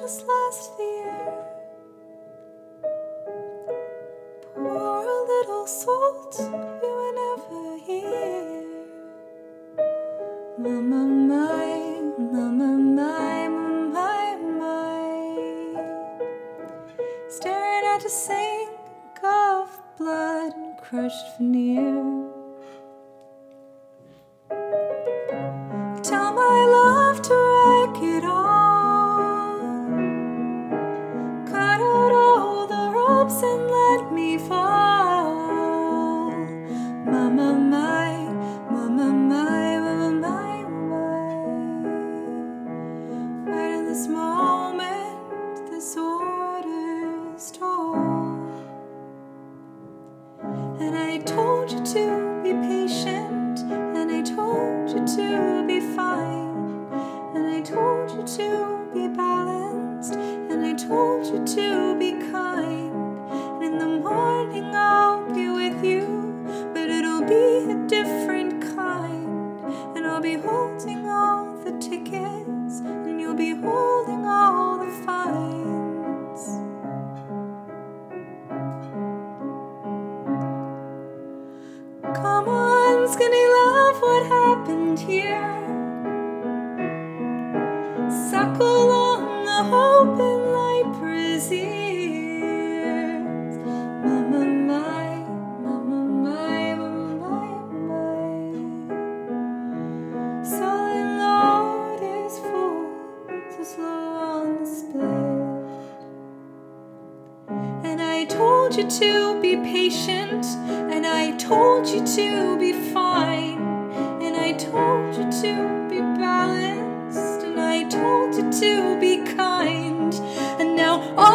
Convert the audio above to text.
just last year. Pour a little salt, we were never here. Mama, my, mama, my, my, my. Staring at the sink of blood and crushed veneer. Tell my love to wreck it all. Cut out all the ropes and let me fall. Mama, my, mama, my, mama, my, my. Right in this moment, this order's told. And I told you to be patient, and I told you to be fine, and I told you to be balanced, and I told you to be kind. And in the morning I'll be with you, but it'll be a different kind. And I'll be holding all the tickets, and you'll be holding all the fines. Come on, skinny love, what happened here? Suckle on the hope in Libra's ears. Mama, my, mama, my, mama, my, my. Solid load is full, so slow on the split. And I told you to be patient, and I told you to be fine, and I told you to be balanced, and I told you to be kind. And now